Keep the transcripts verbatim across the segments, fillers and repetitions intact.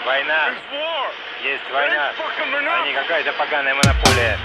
Война. Есть война, а не какая-то поганая монополия.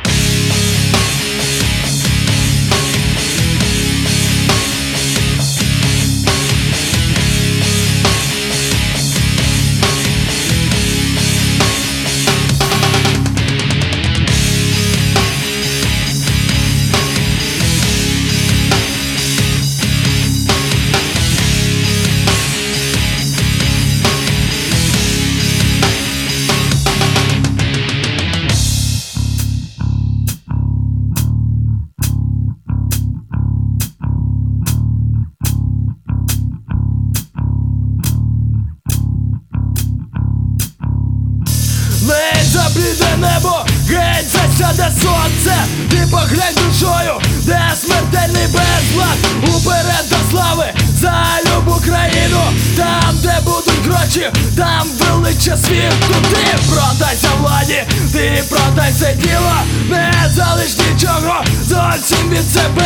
Забліде небо, геть засяде сонце. Ти поглянь душою, де смертельний безлад. Уперед до слави, за любу країну. Там, де будуть гроші, там величе світу. Ти продайся владі, ти продайся діло. Не залиш нічого зовсім від себе.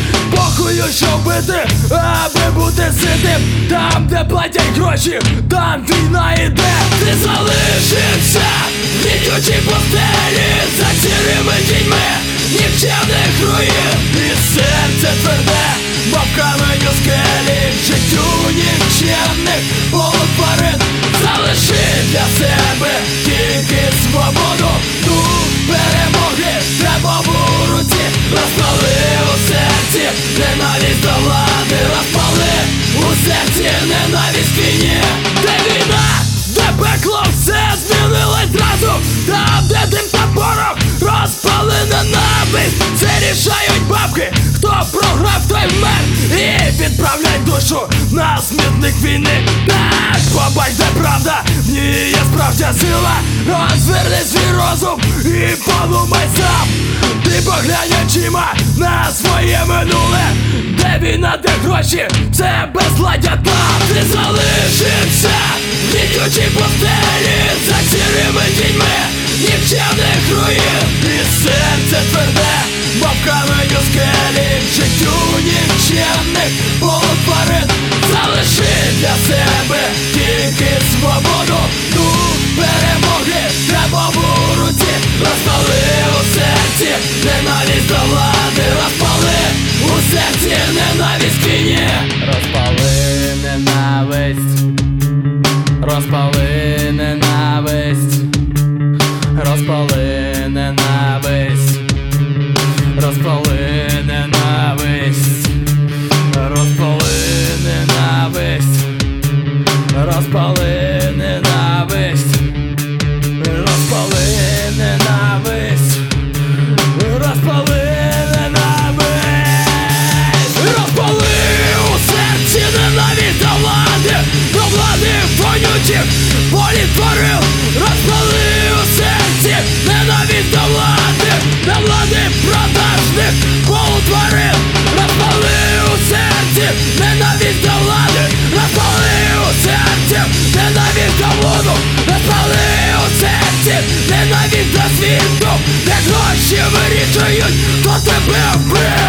Похую, що вбити, аби бути ситим. Там, де платять гроші, там війна іде. Ти залишився гнітючі постелі, за сірими дітьми нікчемних руїн. І серце тверде, мов камень у скелі, в життю нікчемних полот тварин. Залиши для себе тільки свободу, дух перемоги треба в руці. Розпали у серці ненависть до влади, розпали у серці ненависть к війні. Де війна, де пекло, все змінилось зразу. Там, де дим та порох, розпали ненависть. Це рішають бабки, хто програв, той вмер. І відправляй душу на смітник війни. Так, побач, де правда, в ній є справжня сила. Розверни свій розум і подумай сам. Ти поглянь очима на своє минуле. Де війна, де гроші, це безладдя там. Ти залишився в гнітючій постелі, за сірими дітьми нікчемних руїн. І серце тверде, мов камень у скелі, в життю нікчемних полот тварин. Залиши для себе тільки свободу, дух перемоги треба в руці. Розпали у серці ненависть до влади, розпали у серці ненависть к війні. Розпали ненависть, розпали ненависть, розпали ненависть, розпали ненависть, розпали ненависть, розпали ненависть, розпали ненависть, розпали ненависть, розпали у серці ненависть до влади, до влади вонючих політворил. Розпали у серці ненависть до влади, до влади продажних полутворил. Розпали у серці ненависть до влади, розпали у серці ненависть до воду, розпали у серці ненависть до світу, де гроші вирішують, хто тебе вбив.